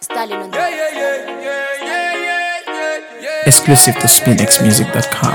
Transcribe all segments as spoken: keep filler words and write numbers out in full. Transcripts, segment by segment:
Stalin on Yeah, yeah, yeah, yeah, yeah, yeah, yeah, yeah. Exclusive to spinx music dot com.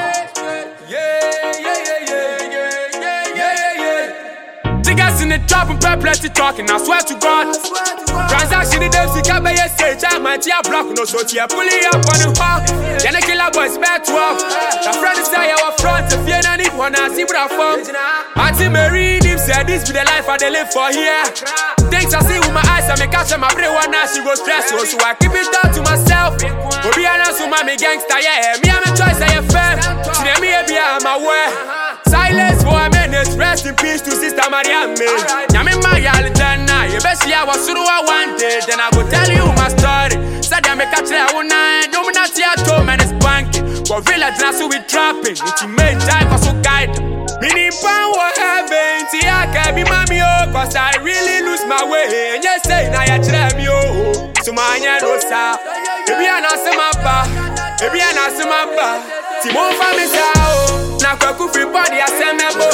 In the trap and plenty talking, I swear to God. Transaction in them, sick up by a stage, I might tear block, no so tear, pulling up on the park. Then I kill a boys back twelve. The friend is say our front, if you don't need one, I see what I found. Auntie Mary, him said this be the life I they live for here. Things I see with my eyes, I make catch my brain one now, she goes stressful, so I keep it down to myself. Obi Anasu, my gangster, yeah, me, I'm a choice, I am fair. See me, I'm aware. Silence for a minute, rest in peace to Sister Maria May. Yami Maria Jana, you best see I was through I wanted. Then I go tell you my story. Said I make a try one night, no man at home and it's banking. But village now so we trapping, it's made time for so guide. Meaning power heaven, see I can be mommy oh, cause I really lose my way. And you say now you try me oh, so my no sa. Baby I know some apa, baby I know some apa. Timon family sao. Na kwa kufi body assemble.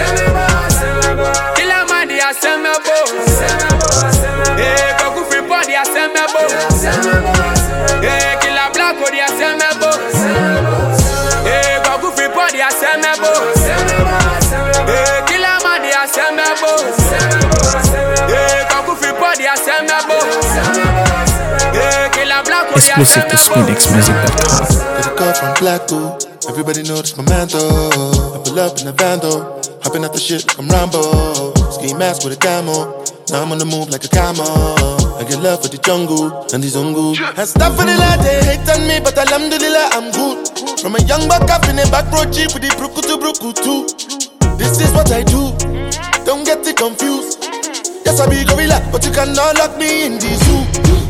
Kila mandi assemble. Eh, kwa kufi body assemble. Eh, kila black body assemble. Eh, kwa kufi body assemble. Eh, kila mandi assemble. Eh, kwa kufi body assemble. Eh, kila black body assemble. Exclusive to spinx music dot com. Got a call from Blacko. Everybody know this my man though. I pull up in a van though, hopping out the shit like I'm Rambo. Ski mask with a camo, now I'm on the move like a camo. I get love for the jungle and the zungu. And stuff for the lad, they hate on me, but alhamdulillah I'm good. From a young buck up in a back road jeep with the bruku to bruku too. This is what I do, don't get it confused. Yes I be gorilla, but you cannot lock me in the zoo.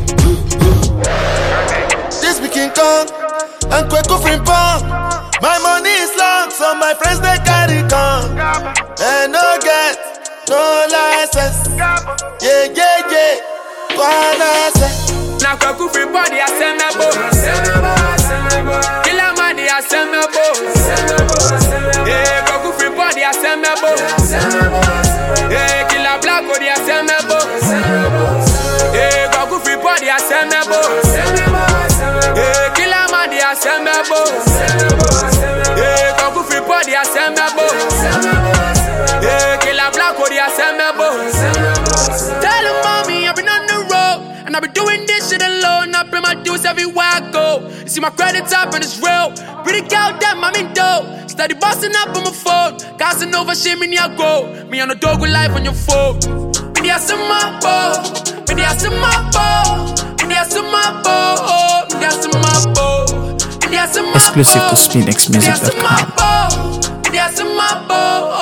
This be King Kong and Kweko Frimpong. My money is long, so my friends they carry gun. And no get, no license. Yeah, yeah, yeah. Wanna say? Na kwa kufi body assemble. Kila mandi assemble. Eh, kwa kufi body assemble. Eh, kila black body assemble. Eh, kwa kufi body assemble. Eh, kila mandi assemble. Eh, kwa kufi body assemble. Eh, kila black body assemble. Tell him mommy I've been on the road and I've been doing this shit alone. I pay my dues everywhere I go. You see my credit up and it's real. Pretty girl damn I'm in dough. Steady busting up on my phone. Casting over shit me near go. Me on a dog with life on your phone. Me dey ask my bow. Me dey ask my bow. Me dey ask my bow. Me dey ask my bow. Exclusive to spinx music dot com. Me dey ask my bow.